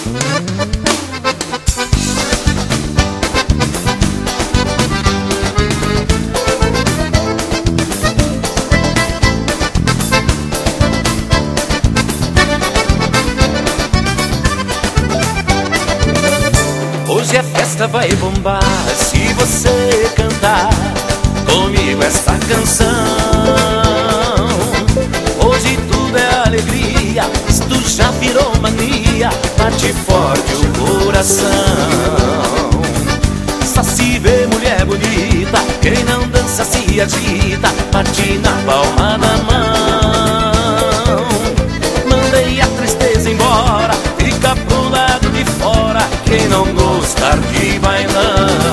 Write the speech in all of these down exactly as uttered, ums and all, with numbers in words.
Hoje a festa vai bombar se você cantar comigo essa canção. Hoje tudo é alegria, isto já virou mania, bate forte o coração. Só se vê mulher bonita, quem não dança se agita, bate na palma da mão. Mandei a tristeza embora, fica pro lado de fora, quem não gostar de bailão.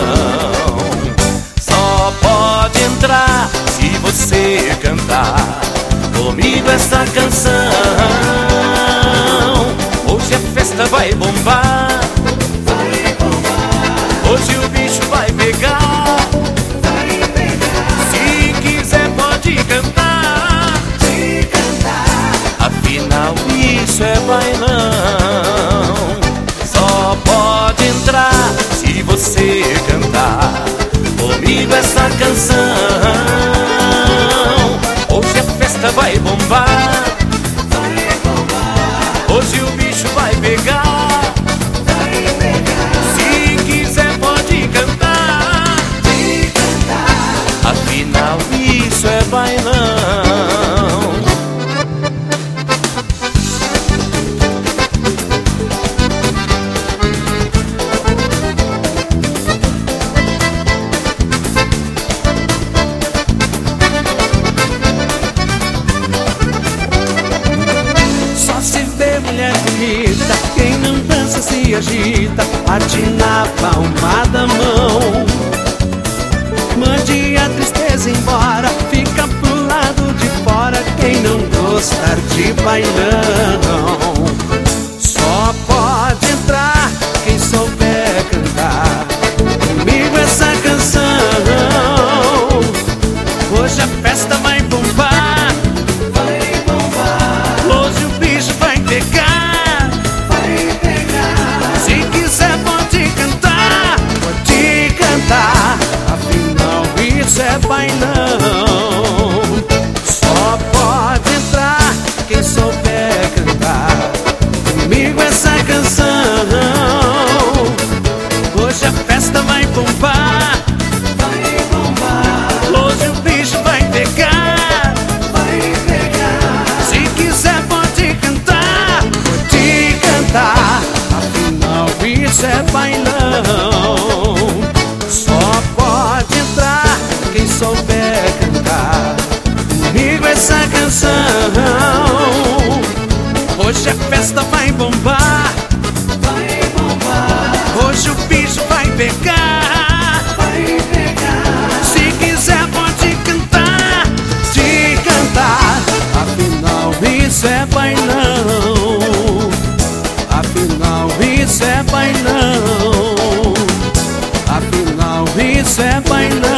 Só pode entrar se você cantar comigo essa canção. Hoje a festa vai bombar, vai bombar. Hoje o bicho vai pegar, vai pegar. Se quiser pode cantar, de cantar. afinal isso é bailão. Só pode entrar se você cantar comigo essa canção. Hoje a festa vai bombar, vai bombar. hoje o bicho vai pegar, vai pegar. se quiser pode cantar, de cantar. afinal isso é bailão. Mulher bonita, quem não dança se agita, bate na palma da mão. Mande a tristeza embora, fica pro lado de fora, quem não gostar de bailão. Só pode entrar quem souber cantar comigo essa canção. Hoje a festa vai bombar, vai bombar. hoje o bicho vai pegar, vai pegar. se quiser pode cantar, pode cantar, afinal isso é bailão. Só pode entrar quem souber cantar comigo essa canção. Hoje a festa vai bombar, vai bombar. hoje o bicho vai pegar, vai pegar. se quiser pode cantar, pode cantar, afinal isso é bailão. Só pode entrar quem souber cantar comigo essa canção. Hoje a festa vai bombar, vai bombar. hoje o bicho vai pegar, vai pegar. se quiser pode cantar, de cantar, afinal isso é bailão. Afinal isso é bailão. Afinal isso é bailão.